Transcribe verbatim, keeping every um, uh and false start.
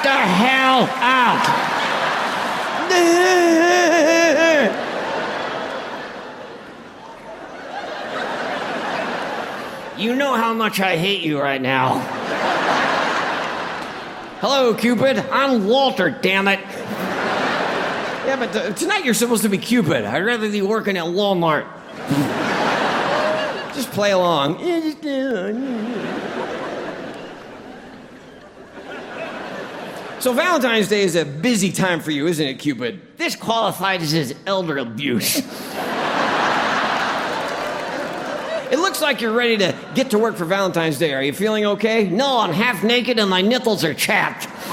the hell out. You know how much I hate you right now. Hello, Cupid. I'm Walter, damn it. Yeah, but uh, tonight you're supposed to be Cupid. I'd rather be working at Walmart. Just play along. So Valentine's Day is a busy time for you, isn't it, Cupid? This qualifies as elder abuse. It looks like you're ready to get to work for Valentine's Day. Are you feeling okay? No, I'm half naked and my nipples are chapped.